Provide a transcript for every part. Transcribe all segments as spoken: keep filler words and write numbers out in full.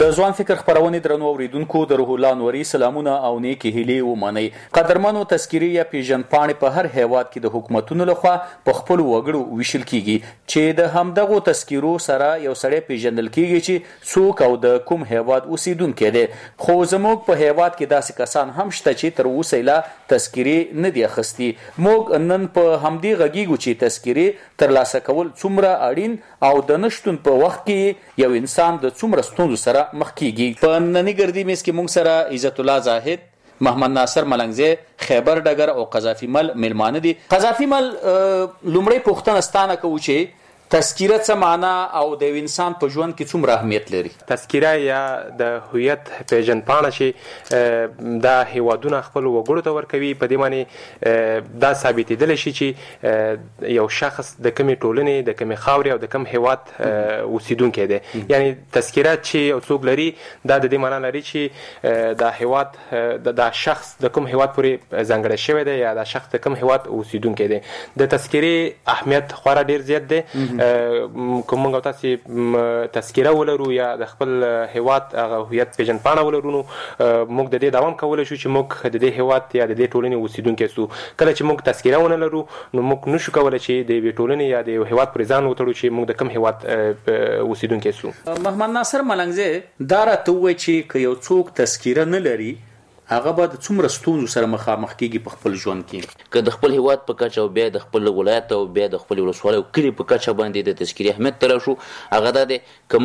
د ځوان فکر خپرونې درنو اوریدونکو د روح الله نوري سلامونه او نیکی هیلې ومنئ. قدرمنو تذکیرې یا پیژندپاڼې په هر هیواد کې د حکومتونو لخوا په خپلو وګړو ویشل کیږي چې د همدغو تذکیرو سره یو سړی پیژندل کیږي چې څوک او د کوم هیواد اوسیدونکی دی. خو زموږ په هیواد کې داسې کسان هم شته چې تر اوسه لا تذکیرې نه دي اخیستي. موږ نن په همدې غږیږو چې تذکیرې ترلاسه کول څومره اړین او د نشتون په وخت کې یو انسان د څومره ستونزو سره مخ کیږي. په نننی ګردی میز کې موږ سره عزت الله زاهد، محمد ناصر ملنګزی، خیبر ډګر او قذافي مل میلمانه دي. قذافي مل لومړی پوښتنه ستانه کوو چې تذکیره څه معنا او د یو انسان په ژوند کې څومره اهمیت لري؟ تذکیره یا د هویت پیژندپاڼه چې دا هیوادونه خپل وګړو ته ورکوي، په دې معنی دا ثابتېدلی شي چې یو شخص د کومې ټولنې، د کومې خاورې او د کوم هیواد اوسیدونکی دی. یعنی تذکیره چې یو څوک لري دا د دې معنا لري چې دا هیواد دا شخص د کوم هیواد پورې ځانګړی شوی دی یا دا شخص د کوم هیواد اوسیدونکی دی. د تذکیرې اهمیت خورا ډیر زیات دی. که موږ او تاسې تذکیره ولرو یا د خپل هیواد هغه هویت پیژندپاڼه ولرو نو موږ د دې دوام کولی شو چې موږ د دې هیواد یا د دې ټولنې اوسیدونکي سو. کله چې موږ تذکیره ونه لرو نو موږ نشو کولی چې د یوې ټولنې یا د یو هیواد پورې ځان وتړو چې موږ د کوم هیواد اوسیدونکي سو. محمد ناصر ملنګزی، دا راته ووایه چې که یو څوک تذکیره نه لري هغه به د څومره ستونزو سره مخامخ کیږي په خپل ژوند کې؟ که د خپل هیواد په کچه او بیا د خپل ولایت او بیا د خپل ولسوالۍ او کلي په کچه باندې د تذکیرې اهمیت ته راشو، هغه دا دی که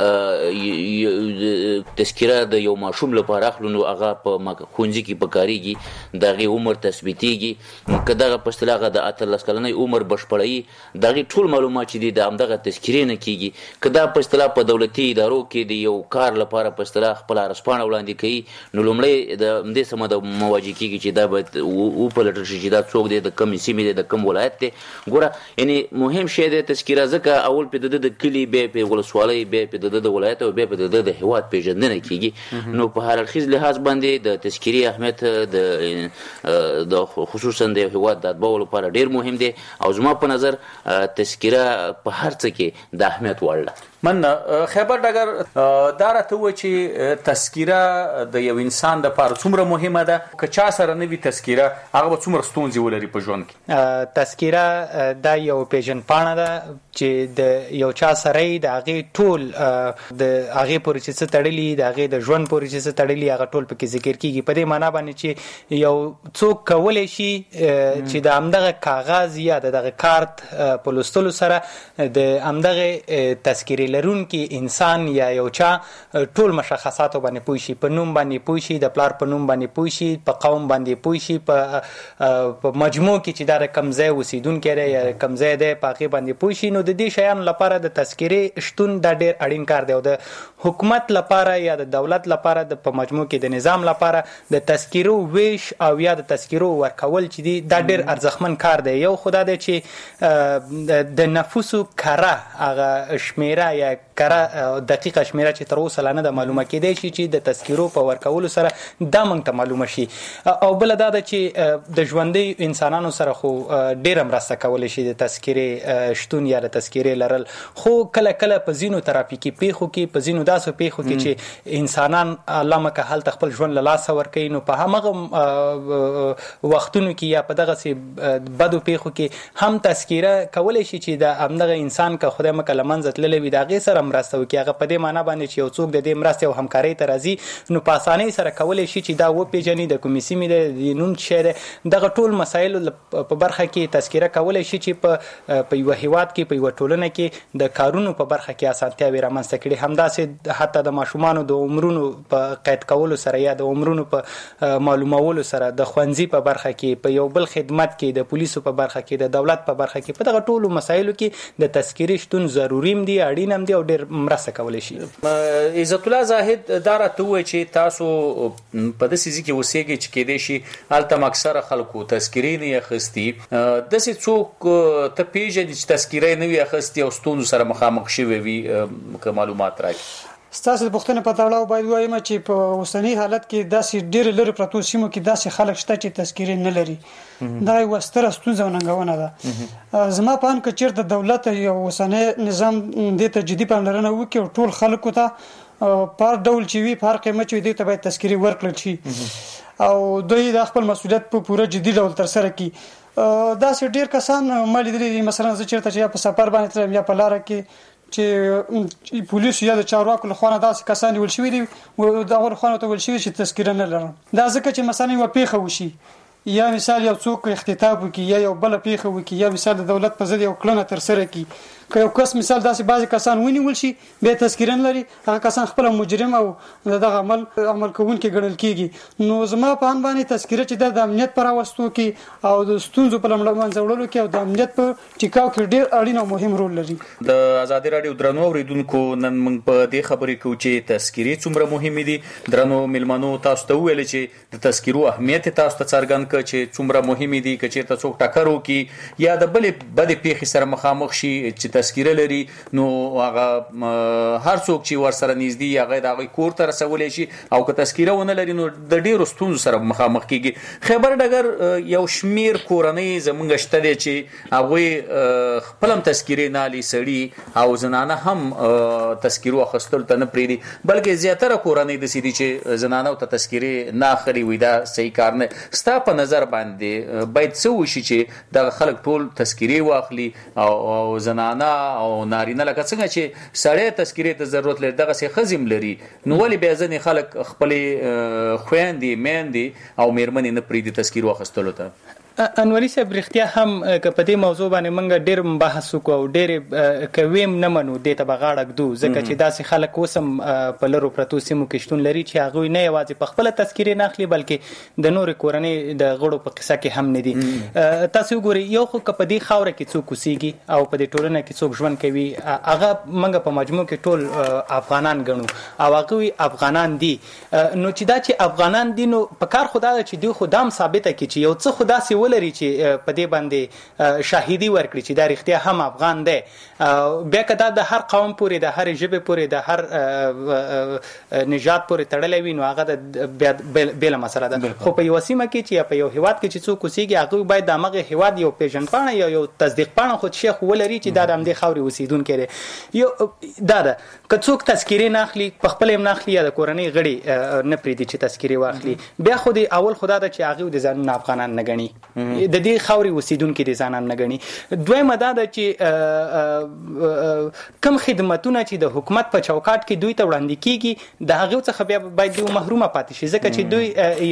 موږ تذکیره د یو ماشوم لپاره اخلو نو هغه په ښوونځي کې پکارېږي، د هغې عمر تثبیتېږي. که دغه په اصطلاح هغه د اتلس کلنۍ عمر بشپړوي، د هغې ټول معلومات چې دي د همدغه تذکیرې نه کېږي. که دا په اصطلاح په دولتي ادارو کې د یو کار لپاره په اصطلاح خپله عرضپاڼه وړاندې کوي نو لومړی د همدې سمه د مواجه کېږي چې دا باید وپلټل شي چې دا څوک دی، د کومې سیمې دی، د کوم ولایت دی. ګوره یعنې مهم شی دی تذکیره، ځکه اول پې د ده د کلي، بیا پې ولسوالۍ، بیا پې د ده د ولایت او بیا پې د ده د هیواد پیژندنه کېږي. نو په هر اړخیز لحاظ باندې د تذکیرې اهمیت د خصوصا د هیواد د اتباعو لپاره ډېر مهم دی او زما په نظر تذکیره په هر څه کې د اهمیت وړ ده. من خیبر ډګر، دا راته ووایه چې تذکیره د یو انسان دپاره څومره مهمه ده؟ که چا سره نه وي تذکیره هغه به څومره ستونزې ولري په ژوند کې؟ تذکیره دا یو پیژندپاڼه ده چې د یو چا سره یې د هغې ټول د هغې پورې چې څه تړلي، د هغې د ژوند پورې چې څه تړلي هغه ټول پکې ذکر کېږي. په دې معنا باندې چې یو څوک کولی شي چې د همدغه کاغذ یا د دغه کارت په لوستلو سره د همدغه تذکیرې لرونکي انسان یا یو چا ټول مشخصاتو باندې پوه شي، په نوم باندې پوه شي، د پلار په نوم باندې پوه شي، په قوم باندې پوه شي، په مجموع کې چې دا د کوم ځای اوسیدونکی دی یا کوم ځای دی په هغې باندې پوه شي. نو د دې شیانو لپاره د تذکیرې شتون دا ډېر اړین کار دی او د حکومت لپاره یا د دولت لپاره د په مجموع کې د نظام لپاره د تذکیرو ویش او یا د تذکیرو ورکول چې دي دا ډېر ارزښتمن کار دی. یو خو دا دی چې د نفوسو کره هغه شمیره یا کره دقیقه شمیره چې تر اوسه لا نه ده معلومه کېدی شي چې د تذکیرو په ورکولو سره دا موږ ته معلومه شي. او بله دا ده چې د ژوندیو انسانانو سره خو ډېره مرسته کولی شي د تذکیرې شتون یا د تذکیرې لرل. خو کله کله په ځینو ترافیکي پیښو کې، په ځینو داسې پیښو کې چې انسانان الله مکه هلته خپل ژوند له لاسه ورکوي، نو په همغه وختونو کې یا په دغسې بدو پیښو کې هم تذکیره کولی شي چې د همدغه انسان که خدای مکه له منځه تللی وي د هغې سره مرسته وکړي. هغه په دې معنا باندې چې یو څوک د دې مرستې او همکارۍ ته راځي نو په اسانۍ سره کولی شي چې دا وپېژني د کومې سیمې دی، د نوم څه دی. دغه ټول مسایلو په برخه کې تذکیره کولی شي چې په په یوه هیواد کې، په یوه ټولنه کې د کارونو په برخه کې اسانتیاوې رامنځته کړي. همداسې حتی د ماشومانو د عمرونو په قید کولو سره یا د عمرونو په معلومولو سره، د ښوونځي په برخه کې، په یو بل خدمت کې، د پولیسو په برخه کې، د دولت په برخه کې، په دغه ټولو مسایلو کې د تذکیرې شتون ضروري هم دی، اړین هم دی او ډېر مرسته کولی شي. عزت الله زاهد، دا راته ووایه چې تاسو په داسې ځای کې اوسېږئ چې کېدای شي هلته هم اکثره خلکو تذکیرې نه وي اخیستي. داسې څوک ته پېژنې چې تذکیره نه وي اخیستي او ستونزو سره مخامخ شوی وي، که معلومات راکړي؟ ستاسو د پوښتنې په تړاو باید ووایم چې په اوسني حالت کې داسې ډېرې لرې پرتو سیمو کې داسې خلک شته چې تذکیرې نه لري. دا یوه ستره ستونزه او ننګونه ده. زما په اند که چېرته دولت یو اوسنی نظام دې ته جدي پاملرنه وکړي او ټول خلکو ته په هر ډول چې وي په هر قیمت چې وي دوی ته باید تذکرې ورکړل شي او دوی د خپل مسؤلیت په پوره جدي ډول ترسره کړي. داسې ډېر کسان ما لیدلي دي، مثلا زه چېرته چې یا په سفر باندې تلم یا په لاره کې چې پولیسو یا د چارواکو له خوا نه داسې کسان نیول شوي دي د هغو له خوا نه ورته ویل شوي چې تذکره نه لرم. دا ځکه چې مثلا یوه پیښه وشي یا مثال یو څوک اختطاف وکړي یا یو بله پیښه وکړي یا مثال د دولت په ضد یو کړنه ترسره کړي، که یو کس مثال داسې بعضې کسان ونیول شي بیا تذکره نه لري، هغه کسان خپله مجرم او د دغه عمل عمل کوونکي ګڼل کېږي. نو زما په اند باندې تذکره چې ده د امنیت په راوستو کې او د ستونزو په منځه وړلو کې او د امنیت په ټیکاو کې ډېر اړین او مهم رول لري. د ازادي راډیو درنو اورېدونکو نن موږ په دې خبرې کوو چې تذکرې څومره مهمې دي. درنو میلمنو تاسو ته وویل چې د تذکرو اهمیت تاسو ته څرګند کړ چې څومره مهمې دي، که چېرته څوک ټکر وکړي یا د بلې بدې پیښې سره مخامخ شي چې تذکره لري نو هغه هر څوک چې ورسره نږدې هغه د هغوی کور ته رسولی شي او که تذکره ونه لري نو د ډېرو ستونزو سره مخامخ کېږي. خیبر ډګر یو شمېر کورنۍ زموږ شته دی چې هغوی خپل هم تذکرې نه اخلي، سړي او زنانه هم تذکرو اخیستلو ته نه پرېږدي، بلکې زیاتره کورنۍ داسې دي چې زنانو ته تذکرې نه اخلي، وایي دا صحیح کار نه. ستا په نظر باندې باید څه وشي چې دغه خلک ټول تذکرې واخلي او زنانه او نارینه لکه څنګه چې سړی تذکرې ته ضرورت لري دغسې ښځې هم لري، نو ولې بیا ځینې خلک خپلې خویندې میندې او میرمنې نه پرېږدي تذکرو اخیستلو ته؟ انوري صاحب رښتیا هم که په دې موضوع باندې موږ ډېر مباحث وکړو او ډېرې که ویم نه منو دې ته به غاړه ږدو، ځکه چې داسې خلک اوس هم په لرو پرتو سیمو کې شتون لري چې هغوی نه یوازې په خپله تذکرې نه اخلي بلکې د نورې کورنۍ د غړو په قصه کې هم نه دي. تاسو وګورئ یو خو که په دې خاوره کې څوک اوسېږي او په دې ټولنه کې څوک ژوند کوي هغه موږ په مجموع کې ټول افغانان ګڼو او هغوی افغانان دي، نو چې دا چې افغانان دي نو په کار خو دا ده چې دوی خو دا هم ثابته کړي چې یو څه خو داسې ولري چې په دې باندې شاهدي ورکړي چې دا رښتیا هم افغان دی. بیا که دا د هر قوم پورې د هر ژبې پورې د هر نژاد پورې تړلی وي نو هغه د بېله مسله ده، خو په یوه سیمه کې چې یا په یو هیواد کې چې څوک اوسېږي هغوی باید د همغه هیواد یو پیژندپاڼه یا یو تصدیق پاڼه خو شیخ ولري چې دا د همدې خاورې اوسېدونکی دی. یو دا ده که څوک تذکرې نه اخلي په خپله هم نه اخلي یا د کورنۍ غړي نه پرېږدي چې تذکرې واخلي، بیا خو د اول خو دا ده چې هغوی د ځانونه افغانان نه ګڼي، د دې خاورې اوسېدونکي دي ځانان نه ګڼي. دویمه دا ده چې کم خدمتونه چې د حکومت په چوکاټ کې دوی ته وړاندې کېږي د هغو څخه بیا باید دوی محرومه پاتې شي، ځکه چې دوی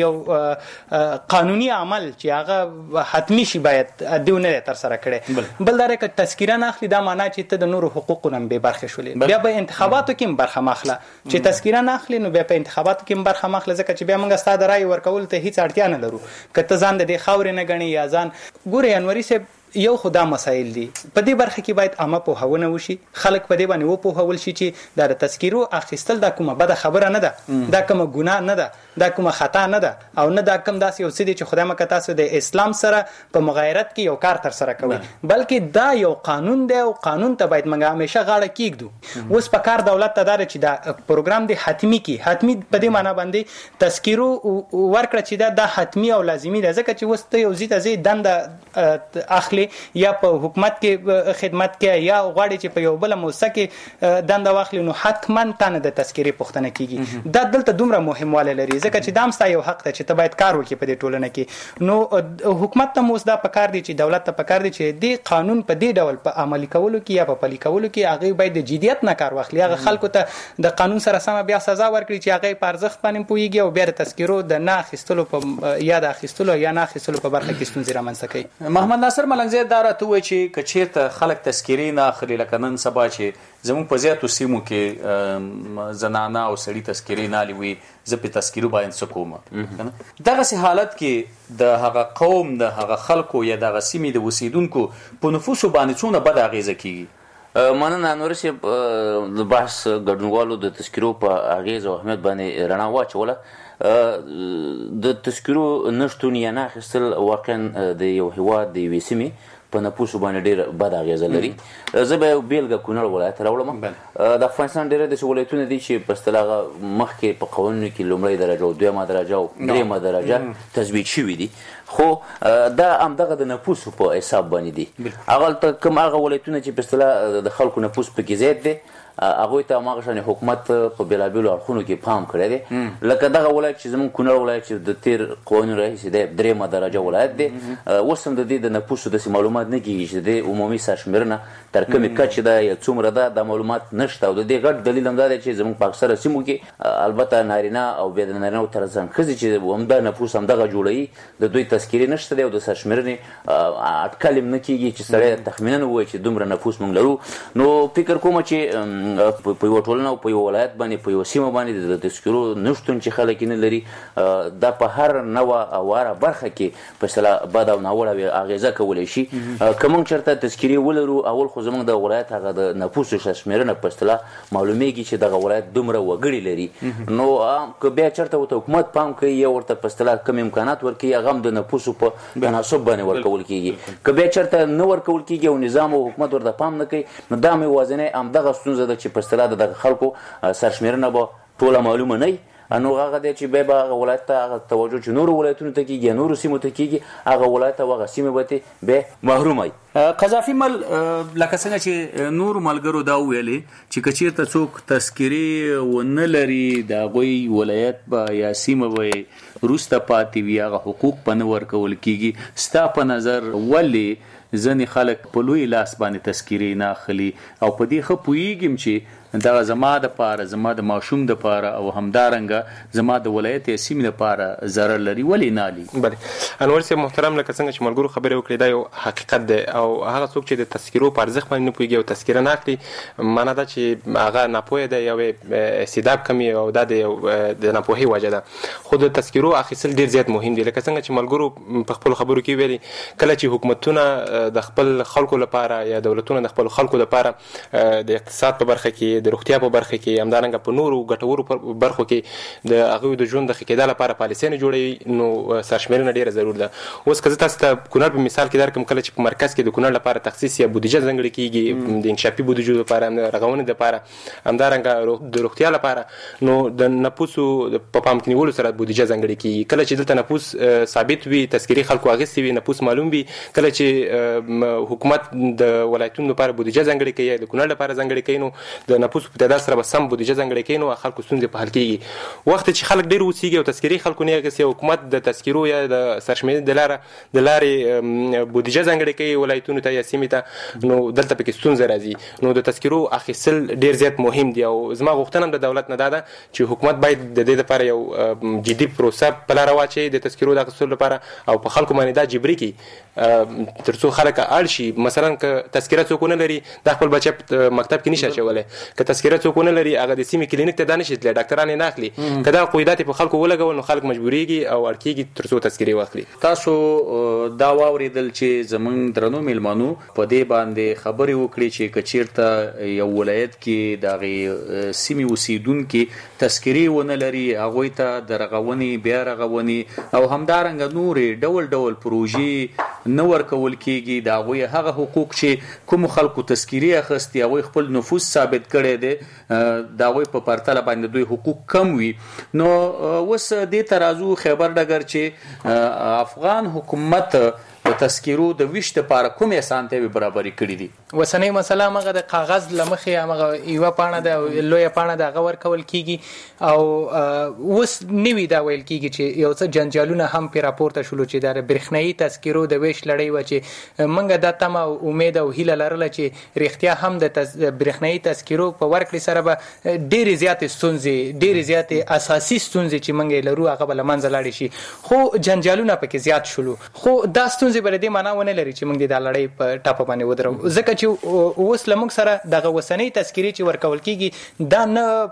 یو قانوني عمل چې هغه حتمي شي باید دوی نه دی ترسره کړی. بل دا که تذکره نه اخلي دا معنا چې ته د نورو حقوقو نه هم بې برخې شولې، بیا به انتخاباتو کې هم برخه مه اخله. چې تذکره نه اخلي نو بیا په انتخاباتو کې هم برخه مه اخله، ځکه چې بیا موږ ستا د رایې ورکولو ته هېڅ اړتیا نه لرو. که ته ځان د دې خاورې نه ګڼې یا ځان ګورئ انوري صاحب یو خو دا مسایل دي په دې برخه کې باید عامه پوهونه وشي، خلک په دې باندې وپوهول شي چې دا د تذکرو اخیستل دا کومه بده خبره نه ده، دا کومه ګناه نه ده، دا کومه خطا نه ده او نه دا کوم داسې یو څه دی چې خدای مکه تاسو د اسلام سره په مغایرت کې یو کار ترسره کوئ، بلکې دا یو قانون دی او قانون ته باید موږ همیشه غاړه کېږدو. اوس په کار دولت ته دا ده چې دا پروګرام دی حتمي کړي، حتمي په دې معنا باندې تذکرو ورکړه چې دا د حتمي او لازمي ده، ځکه چې اوس ته یو ځای ته ځې دنده اخلي یا په حکومت کې خدمت کې یا غواړي چې په یو بل موسسه کې دنده واخلي نو حتما تانه د تذکرې پوښتنه کیږي. دا دلته دومره مهموالی لري ځکه چې دا هم ستا یو حق دی چې ته باید کار وکړي په دې ټولنه کې. نو حکومت ته اوس دا پکار دی چې دولت ته پکار دی چې دې قانون په دې ډول په عملي کولو کې یا په پلي کولو کې هغه باید د جدیت نه کار واخلي، هغه خلکو ته د قانون سره سمه بیا سزا ورکړي چې هغه په ارزښت باندې پوهیږي او بیا د تذکرو د نه اخیستلو په یا د اخیستلو یا نه اخیستلو په برخه کې ستونزې رامنځته کوي. محمد ناصر ملنګزی دا راته ووایي چې که چېرته خلک تذکرې نه اخلي لکه نن سبا چې زموږ په زیاتو سیمو کې زنانه او سړي تذکرې نه اخلي وي زه په تذکرو باندې څه کوم، دغسې حالت کې د هغه قوم د هغه خلکو یا دغه سیمې د اوسېدونکو په نفوسو باندې څومره بده اغېزه کېږي؟ مننه انور صاحب د بحث ګډونوالو د تذکرو په اغېز او اهمیت باندې رڼا واچوله. د تذکرو نشتون یا نه اخیستل واقعا د یو هیواد د یوې سیمې په نفوسو باندې ډېره بده اغېزه لري. زه به یو بېلګه کونړ ولایت راوړم. د افغانستان ډېره داسې ولایتونه دي چې په اصطلاح مخکې په قوانینو کې لومړۍ درجه او دویمه درجه او درېیمه درجه تثبیت شوي دي، خو دا همدغه د نفوسو په حساب باندې دي. هغلته کوم هغه ولایتونه چې په اصطلاح د خلکو نفوس پکې زیات دی هغوی ته هماغه شانې حکومت په بېلابېلو اړخونو کې پام کړی دی. لکه دغه ولایت چې زموږ کونړ ولایت چې د تېر قوانینو راهیسې دی درېیمه درجه ولایت دی، اوس هم د دې د نفوسو داسې معلومات نه کېږي چې د عمومي سرشمېرنه تر کومې کچې ده یا څومره ده، دا معلومات نشته. او د دې غټ دلیل هم دا دی چې زموږ په اکثره سیمو کې البته نارینه او بیا د نارینهو تر څنګ ښځې چې همدا نفوس همدغه جوړوي، د دوی تذکیرې نشته دی او د سرشمېرنې اټکل هم نه کېږي چې سړی تخمیناً ووایي چې دومره نفوس موږ لرو. نو فکر کومه چې په یوه ټولنه او په یوه ولایت باندې په یوه سیمه باندې د تذکیرو نشتون چې خلک نه لري، دا په هر نوعه او هره برخه کې په اصطلاح بد او ناوړه اغېزه کولی شي. که موږ چېرته تذکیرې ولرو، اول خو زموږ د ولایت هغه د نفوسو شمېرنه په اصطلاح معلومیږي چې دغه ولایت دومره وګړي لري. نو که بیا چېرته ورته حکومت پام کوي یا ورته په اصطلاح کوم امکانات ورکوي، هغه هم د نفوسو په تناسب باندې ورکول کېږي. که بیا چېرته نه ورکول کېږي او نظام او حکومت ورته پام نه کوي، نو دا موازنه همدغه ستونزه ده چې په اصطلاح د دغه خلکو سرشمېرنه به ټوله معلومه نه وي. نو هغه دی چې بیا به هغه ولایت ته هغه توجه چې نورو ولایتونو ته کېږي یا نورو سیمو ته کېږي، هغه ولایت او هغه سیمې به ترې بیا محروم وي. قذافي مل لکه څنګه چې نورو ملګرو دا ویلې چې که چېرته څوک تذکیرې ونه لري، د هغوی ولایت به یا سیمه به وروسته پاتې وي، هغه حقوق به نه ورکول کېږي. ستا په نظر ولې ځینې خلک په لوی لاس باندې تذکیرې نه اخلي او په دې ښه پوهېږم چې دغه زما د پاره، زما د ماشوم د پاره او همدارنګه زما د ولایت یا سیمې لپاره ضرر لري، ولې نه لي؟ بله انور صاحب محترم، لکه څنګه چې ملګرو خبرې وکړې دا یو حقیقت دی او هغه څوک چې د تذکیرو په ارزښت باندې نه پوهېږي او تذکیره نه اخلي، معنا ده چې هغه ناپوهه دی، یو استعداد کم او دا د د ناپوهۍ وجه ده. خو د تذکیرو اخیستل ډېر زیات مهم دي. لکه څنګه چې ملګرو په خپلو خبرو کې ویلي، کله چې حکومتونه د خپل خلکو لپاره یا دولتونه د خپل خلکو لپاره د اقتصاد په برخه کې، د روغتیا په برخه کې، همدارنګه په نورو ګټورو برخو کې د هغوی د ژوند د ښه کېدا لپاره پالیسۍ نه جوړوي، نو سرشمېرنه ډېره ضرور ده. اوس که زه تاسو ته کونړ په مثال کې درکړم، کله چې په مرکز کې د کونړ لپاره تخصیص یا بودیجه ځانګړې کېږي د انکشافي بودیجو لپاره، رغونې دپاره، همدارنګه د روغتیا لپاره، نو د نفوسو په پام کې نیولو سره بودیجه ځانګړې کېږي. کله چې دلته نفوس ثابت وي، تذکیرې خلکو اخیستې وي، نفوس معلوم وي، کله چې حکومت د ولایتونو لپاره بودیجه ځانګړې کوي یا د کونړ لپاره ځانګړې کوي، نو د نفوسو په تعداد سره به سم بودیجه ځانګړې کوي، نو خلکو ستونزې په حل کېږي. وخت چې خلک ډېر اوسېږي او تذکیرې خلکو نه اخیستې، حکومت د تذکیرو یا د سرشمېرنې د لاره د لارې بودیجه ځانګړې کوي ولایتونو ته یا سیمې ته، نو دلته پکې ستونزه راځي. نو د تذکیرو اخیستل ډېر زیات مهم دي او زما غوښتنه هم د دولت نه دا ده چې حکومت باید د دې لپاره یو جدي پروسه په لاره واچوي د تذکیرو د اخیستلو لپاره او په خلکو باندې دا جبري کړي تر څو خلک اړ شي. مثلا که تذکیره څوک ونه لري، دا خپل بچه په مکتب کې نشي اچولی. که تذکیره څوک ونه لري، هغه د سیمې کلینیک ته دا نشي تللی، ډاکټران یې نه اخلي. که دا قیودات په خلکو ولګول، نو خلک مجبورېږي او اړ کېږي تر څو تذکیرې واخلي. تاسو دا واورېدل چې زموږ درنو میلمنو په دې باندې خبرې وکړې چې که چېرته یو ولایت کې د هغې سیمې اوسېدونکي تذکیرې ونه لري، هغوی ته د رغونې، بیا رغونې او همدارنګه نورې ډول ډول پروژې نه ورکول کېږي. د هغوی هغه حقوق چې کومو خلکو تذکیرې اخیستي، هغوی خپل نفوس ثابت کړی دی، د هغوی په پرتله باندې دوی حقوق کم وي. نو اوس دې ته راځو خیبر ډګر چې افغان حکومت د تذکیرو د ویش دپاره کومې اسانتیاوې برابرې کړي دي؟ اوسنۍ مسله همغه د کاغذ له مخې همغه یوه پاڼه ده، لویه پاڼه ده، هغه ورکول کېږي او اوس نوي دا ویل کېږي چې یو څه جنجالونه هم پرې راپورته شولو چې د برېښنایي تذکیرو د ویش لړۍ وه چې موږ دا تمه او امید او هیله لرله چې رښتیا هم د برېښنایي تذکیرو په ورکړې سره به ډېرې زیاتې ستونزې، ډېرې زیاتې اساسي ستونزې چې موږ یې لرو هغه به له منځه لاړې شي. خو جنجالونه پکې زیات شولو. خو دا ستونزې به د دې معنا ونه لري چې موږ د دا لړۍ په ټاپه باندې ودرو، ځکه چې اوس له موږ سره دغه اوسنۍ تذکیرې چې ورکول کېږي دا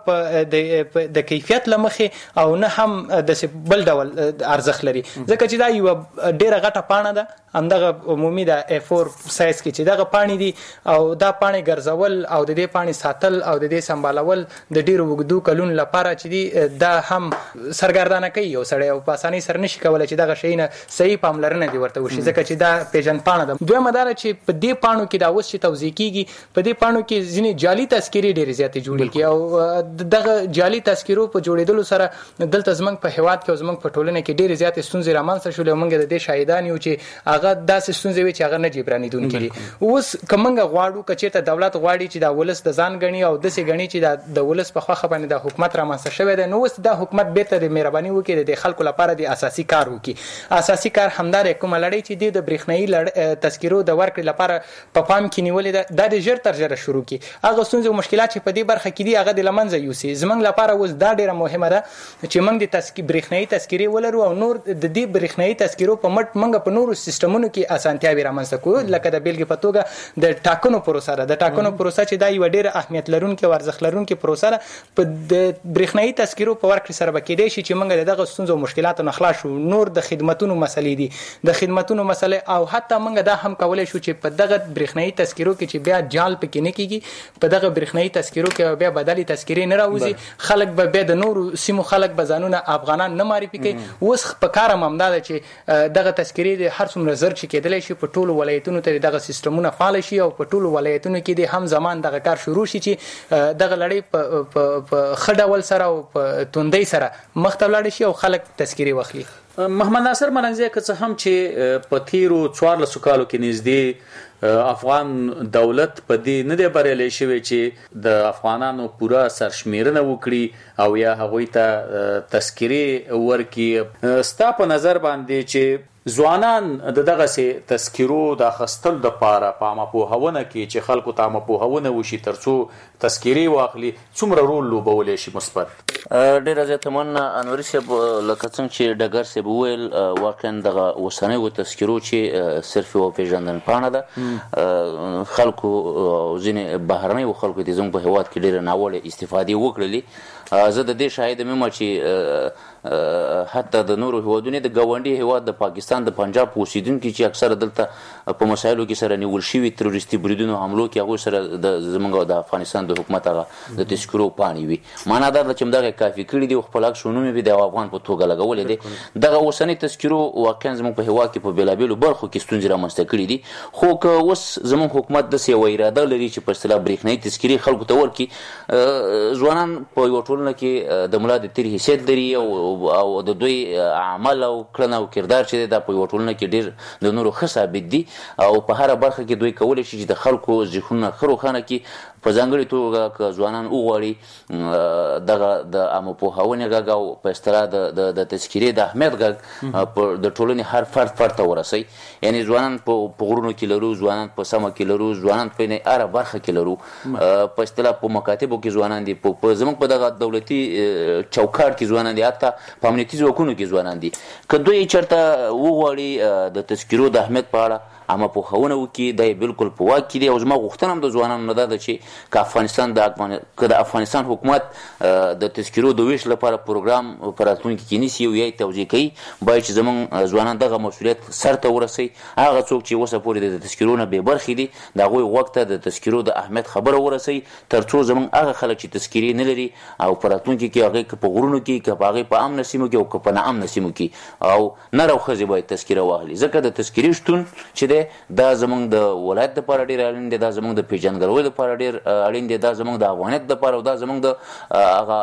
نه د کیفیت له مخې او نه هم داسې بل ډول ارزښت لري، ځکه چې دا یوه ډېره غټه پاڼه ده، همدغه عمومي د اے فور سایز کې چې دغه پاڼې دي او دا پاڼې ګرځول او د دې پاڼې ساتل او د دې سمبالول د ډېرو اوږدو کلونو لپاره چې دي دا هم سرګردانه کوي یو سړی او په اسانۍ سره نشي کولی چې دغه شیونه صحیح پاملرنه دې ورته وشي، ځکه ځکه چې دا پیژندپاڼه ده. دویمه دا چې په دې پاڼو کې دا اوس چې توضیح کیږي په دې پاڼو کې ځینې جعلي تذکرې ډېرې زیاتې جوړېږي او دغه جعلي تذکرو په جوړېدلو سره دلته زموږ په هیواد کې او زموږ په ټولنه کې ډېرې زیاتې ستونزې رامنځته شولې او موږ د دې شاهدان یو چې هغه داسې ستونزې وي چې هغه نه جبرانېدونکې دي. اوس که موږ غواړو که چېرته دولت غواړي چې دا ولس د ځان ګڼي او داسې ګڼي چې دا د ولس په خوښه باندې دا حکومت رامنځته شوی دی نو اوس دا حکومت بیرته د مهرباني وکړي د خلکو لپاره د اساسي کار وکړي. اساسي کار همدا دی کومه لړۍ چې دی د برېښنایي تذکرو د ورکړې لپاره په پام کې نیولې ده دا د ژر تر ژره شروع کړي. هغه ستونزې او مشکلات چې په دې برخه کې دي هغه د له منځه یوسي. زموږ لپاره اوس دا ډېره مهمه ده چې موږ د برېښنایي تذکرې ولرو او نور د دې برېښنایي تذکرو په مټ موږ په نورو سیستمونو کې اسانتیاوې رامنځته کړو لکه د بیلګې په توګه د ټاکنو پروسه ده. د ټاکنو پروسه چې دا یوه ډېره اهمیت لرونکې او ارزښت لرونکې پروسه ده په د برېښنایي تذکرو په ورکړې سره به کېدی شي چې موږ د دغه ستونزو او مشکلاتو نه خلاص شو. نور د خدمتونو مسلې دي د خدمتونو مسلې او حتی موږ دا هم کولی شو چې په دغه برېښنایي تذکرو کې چې بیا جال پکې نه کېږي په دغه برېښنایي تذکرو کې بیا بدلې تذکرې نه راوځي خلک به بیا د نورو سیمو خلک به ځانونه افغانان نه معرفي کوي. اوس په کار هم همدا ده چې دغه تذکرې د هر څومره زر چې کېدلی شي په ټولو ولایتونو ته دغه سیستمونه فعال شي او په ټولو ولایتونو کې د هم زمان دغه کار شروع شي چې دغه لړۍ په ښه ډول سره او په توندۍ سره مخ ته ولاړ شي او خلک تذکرې واخلي. محمد ناصر ملنګزی که څه هم چې په تیرو څوارلسو کالو کې نږدې افغان دولت په دې نه دی بریالی شوی چې د افغانانو پوره سرشمیرنه وکړي او یا هغوی ته تذکرې ورکړي ستا په نظر باندې چې ځوانان د دغه سي تذکرو د اخیستلو دپاره په عامه پوهونه کې چې خلکو ته عامه پوهونه وشي ترڅو تذکرې واخلي څومره رول لوبولی شي مثبت؟ ډېره زیاته مننه انوري صاحب. لکه څنګه چې ډګر صاحب وویل واقعا دغه اوسنیو تذکرو چې صرف یوه پېژندنپاڼه ده خلکو ځینې بهرنیو خلکو د زموږ په هېواد کې ډېرې ناوړې استفادې وکړلې. زه د دې شاهد یم چې حتی د نورو هېوادونو د ګاونډي هېواد د پاکستان د پنجاب اوسیدونکي چې اکثره دلته په مسایلو کې سره نیول شوي تروریستي بریدونو حملو کې هغوی سره د زموږ د افغانستان د حکومت هغه د تذکرو پاڼې وي. معنا دا ده چې همدغه کافي کړي دي او خپل عکس ونوم یې د افغان په توګه لګولی دی. دغه اوسنۍ تذکرو واقعا زموږ په هېواد کې په بېلابېلو برخو کې ستونزې رامنځته کړي دي. خو که اوس زموږ حکومت داسې یوه اراده لري چې په اصطلاح برېښنایي تذکرې خلکو ته ورکړي ځوانان په یوه ټولنه کې د ملا د تیر حیثیت لري او د دوی عمل او کړنه او کردار چې دی دا په یوه ټولنه کې ډېر د نورو ښه ثابت دي او په هره برخه کې دوی کولی شي چې د خلکو ذهنونه ښه روښانه کړي. په ځانګړې توګه که ځوانان وغواړي دغه د عامه پوهونې غږ او په اصطلاح د تذکرې د اهمیت غږ د ټولنې هر فرد فرد ته ورسوي. یعنې ځوانان په غرونو کې لرو ځوانان په سمه کې لرو ځوانان په هره برخه کې لرو په اصطلاح په مکاتبو کې ځوانان دي زموږ په دغه دولتي چوکاټ کې ځوانان دي حتی په امنیتي ځواکونو کې ځوانان دي. که دوی چېرته وغواړي د تذکرو د اهمیت په اړه عامه پوهونه وکړي دا یې بلکل په واک کې دی. او زما غوښتنه هم د ځوانانو نه دا ده چې که افغانستان د که د افغانستان حکومت د تذکرو د ویش لپاره پروګرام په راتلونکي کې نیسي او یا یې توضیح کوي باید چې زموږ ځوانان دغه مسؤلیت سرته ورسوي. هغه څوک چې اوسه پورې د تذکرو نه بې برخې دي د هغوی غوږ ته د تذکرو د اهمیت خبره ورسوي تر څو زموږ هغه خلک چې تذکرې نه لري او په راتلونکي کې هغې که په غرونو کې که په هغې په امنه سیمو کې او که په ناامنه سیمو کې او نر او ښځې باید تذکره واخلي. ځکه د تذکرې شتون چې دی دا زموږ د ولایت دپاره ډېر اړین دی دا زموږ د پېژندګلوۍ دپاره ډېر اړین دی دا زموږ د افغانیت دپاره او دا زموږ د هغه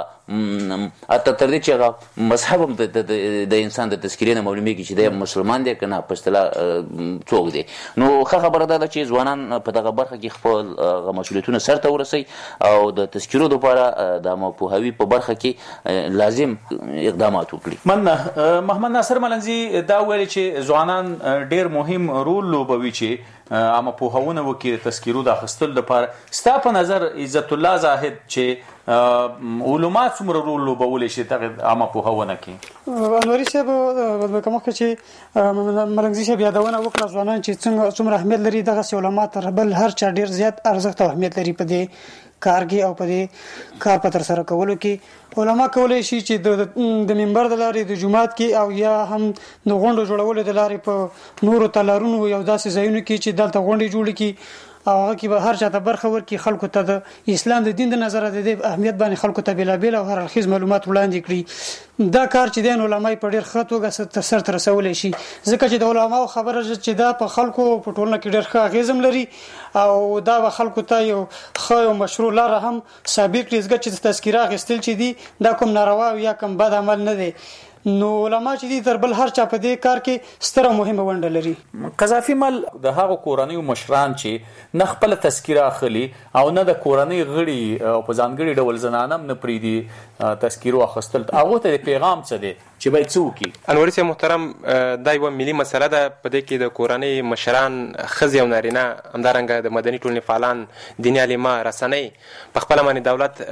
حتی تر دې چې هغه مذهب هم د انسان د تذکرې نه معلومېږي چې دی مسلمان دی که نه په اصطلاح څوک دی. نو ښه خبره دا ده چې ځوانان په دغه برخه کې خپل مسؤلیتونه سرته ورسوي او د تذکرو دپاره د عامه پوهاوي په برخه کې لازم اقدامات وکړي. مننه. محمد ناصر ملنګزي دا ویلي چې ځوانان ډېر مهم رول لوبوي چې عامه پوهونه وکړي د تذکرو د اخیستلو دپاره. ستا په نظر عزت الله زاهد چې علما څومره رول لوبولی شي دغه عامه پوهونه کې؟ انوري صاحب که مخکې چې ملنګزي صاحب یادونه وکړه ځوانان چې څنګه څومره اهمیت لري دغسې علما تر بل هر چا ډېر زیات ارزښت او اهمیت لري په دې کار کې او په دې کار په ترسره کولو کې. علما کولی شي چې د منبر د لارې د جومات کې او یا هم د غونډو جوړولو د لارې په نورو تالارونو یو داسې ځایونو کې چې دلته غونډې جوړې کړي او هغه کې به هر چاته برخه ورکړي، خلکو ته د اسلام د دین د نظره د دې اهمیت باندې خلکو ته بېلابېل او هر اړخیز معلومات وړاندې کړي. دا کار چې د علماء په ډېر ښه توګه سر ته رسولی شي، ځکه چې د علماو خبره چې دا په خلکو په ټولنه کې ډېر ښه اغېز هم لري او دا به خلکو ته یو ښه او مشروع لاره هم ثابت کړي، ځکه چې تذکیره اخیستل چې دي دا کوم ناروا او یا کوم بد عمل نه دی. نو علما چې دي تر بل هر چا په دې کار کې ستره مهمه ونډه لري. قذافي مل د هغو کورنیو مشران چې نه خپل تذکیره اخلي او نه د کورنۍ غړي او په ځانګړي ډول زنانه هم نه پرېږدي تذکیرو اخیستل، هغو ته د پیغام څه دی چې باید څه وکړي؟ انوري صاحب محترم، دا یوه ملي مسله ده. په دې کې د کورنۍ مشران ښځې او نارینه، همدارنګه د مدني ټولنې فعالان، دیني عالمان، رسنۍ په خپله باندې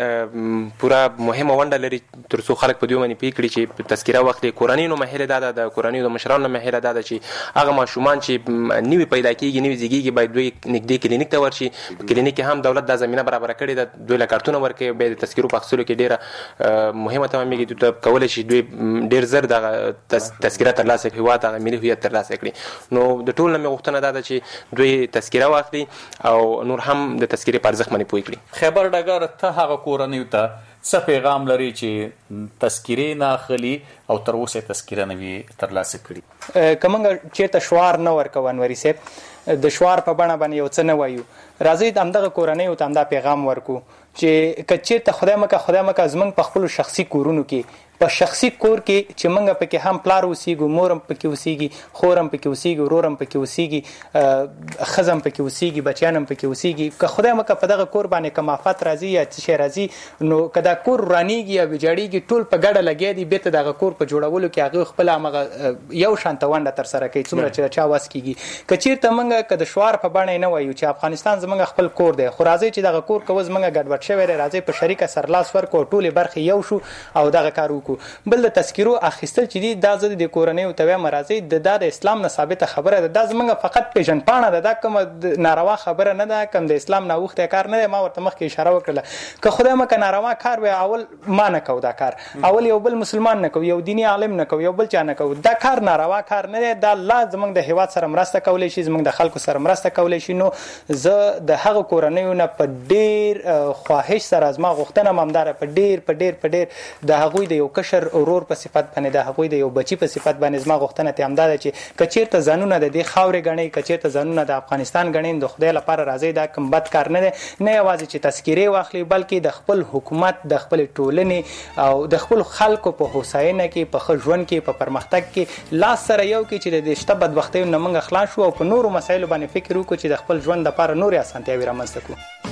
دولت پوره مهمه ونډه لري تر څو خلک په دې باندې پوه کړي چې تذکیره وخت کورنۍ نو مهله ده د کورنۍ د مشرانو مهله ده چې هغه ماشومان چې نوی پیدا کیږي نوی زیږیږي باید دوی نږدې کلینیک ته ورشي. په کلینیک کې هم دولت دا زمينه برابر کړې ده، دوی له کارتونه ورکوي، به د تذکیرو په اخیستلو کې ډېره مهمه تمامېږي. دوی کولی شي دوی ډېر زر دغه تذکیره ترلاسه کړي، هېواد هغه ملي هویت ترلاسه کړي. نو د ټول نه مې غوښتنه دا ده چې دوی تذکیره واخلي او نور هم د تذکیرې په ارزښت باندې پوه کړي. خیبر ډګر ته هغه کورنیو ته څه پیغام لري چې تذکیرې نه اخلي او تر اوسه تذکیره نه وي ترلاسه کړي؟ که موږ چېرته شعار نه ورکوو انوري صاحب، د شعار په بڼه باندې یو څه نه وایو، راځئ د همدغه کورنیو ته همدا پیغام ورکو چې که چېرته خدای مکه خدای مکه زموږ په خپلو شخصي کورونو کې، په شخصي کور کې چې موږ پکې هم پلار اوسېږو، مور هم پکې اوسېږي، خور هم پکې اوسېږي، ورور هم پکې اوسېږي، ښځه هم پکې اوسېږي، بچیان هم پکې اوسېږي، که خدای مکه په دغه کور باندې که مافت راځي یا څه شی راځي، نو که دا کور ورانېږي یا ویجاړېږي، ټول په ګډه لګیا دي بېرته دغه کور په جوړولو کې هغوی خپله همغه یو شانته ونډه ترسره کوي څومره چې د چا وس کېږي. که چېرته موږ که د شعار په بڼه یې نه وایو چې افغانستان زموږ خپل کور دی، خو راځئ چې دغه کور که اوس زموږ ګډوډ شوی دی، راځئ په شریکه سرلاس ورکړو، ټولې برخې یو شو او دغه کار وکړو. بل د تذکیرو اخیستل چې دي دا زه د کورنیو ته وایم راځئ د دا د اسلام نه ثابته خبره ده، دا زموږ فقط پیژندپاڼه ده، دا کومه ناروا خبره نه ده، کوم د اسلام نه اوښتی کار نه دی. ما ورته مخکې اشاره وکړله که خدای مکه ناروا کار وی اول ما نه کوو، دا کار اول یو بل مسلمان نه کوو، یو دیني عالم نه کوو، یو بل چا نه کوو، دا کار ناروا کار نه دی. دا الله زموږ د هیواد سره مرسته کولی شي، زموږ د خلکو سره مرسته کولی شي. نو زه د هغو کورنیو نه په ډېر خواهش سره زما غوښتنه هم همداره په ډېر په ډېر په ډېر د هغوی د یو کشر ورور په صفت باندې، د هغوی د یو بچي په صفت باندې زما غوښتنه ته همدا ده چې که چېرته ځانونه د دې خاورې ګڼئ، که چېرته ځانونه د افغانستان ګڼئ، د خدای لپاره راځئ دا کوم بد کار نه دی. نه یوازې چې تذکیرې واخلي بلکې د خپل حکومت، د خپلې ټولنې او د خپلو خلکو په هوساینه کې، په ښه ژوند کې، په پرمختګ کې لاس سره یو کې چې د دې شته بدبختیو نه موږ خلاص شو او په نورو مسایلو باندې فکر وکړو چې د خپل ژوند لپاره نورې اسانتیاوې رامنځته کړو.